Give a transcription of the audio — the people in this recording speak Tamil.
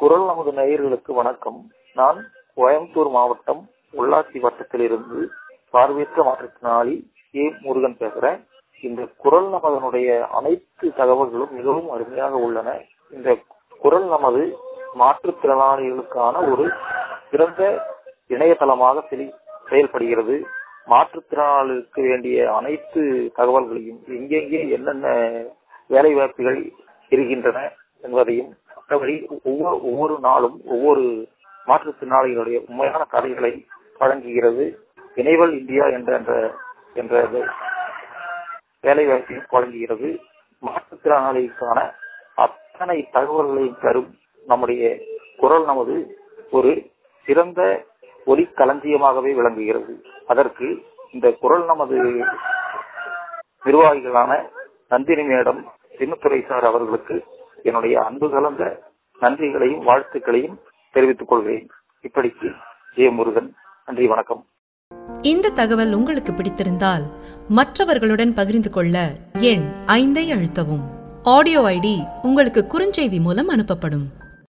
குரல் நமது நேயர்களுக்கு வணக்கம். நான் கோயம்புத்தூர் மாவட்டம் உள்ளாட்சி வட்டத்திலிருந்து பார்வையற்ற மாற்றுத்திறனாளி ஏ. முருகன் பேசுறேன். இந்த குரல் நமதனுடைய அனைத்து தகவல்களும் மிகவும் அருமையாக உள்ளன. இந்த குரல் நமது மாற்றுத்திறனாளிகளுக்கான ஒரு சிறந்த இணையதளமாக செயல்படுகிறது. மாற்றுத்திறனாளிகளுக்கு வேண்டிய அனைத்து தகவல்களையும் எங்கெங்கே என்னென்ன வேலை வாய்ப்புகள் இருக்கின்றன என்பதையும் மற்றபடி ஒவ்வொரு நாளும் ஒவ்வொரு மாற்றுத்திறனாளிகளுடைய உண்மையான கதைகளை வழங்குகிறது. எனேபிள் இந்தியா என்ற வேலை வாய்ப்பையும் வழங்குகிறது. மாற்றுத்திறனாளிகளுக்கான அத்தனை தகவல்களையும் தரும் நம்முடைய குரல் நமது ஒரு சிறந்த ஒலி களஞ்சியமாகவே விளங்குகிறது. அதற்கு இந்த குரல் நமது நிர்வாகிகளான நந்தினி மேடம், சின்னத்துரை சார் அவர்களுக்கு என்னுடைய அன்பு கலந்த நன்றிகளையும் வாழ்த்துக்களையும் தெரிவித்துக் கொள்கிறேன். இப்படிக்கு ஏ. முருகன். நன்றி, வணக்கம். இந்த தகவல் உங்களுக்கு பிடித்திருந்தால் மற்றவர்களுடன் பகிர்ந்து கொள்ள எண் 5 அழுத்தவும். ஆடியோ ஐடி உங்களுக்கு குறுஞ்செய்தி மூலம் அனுப்பப்படும்.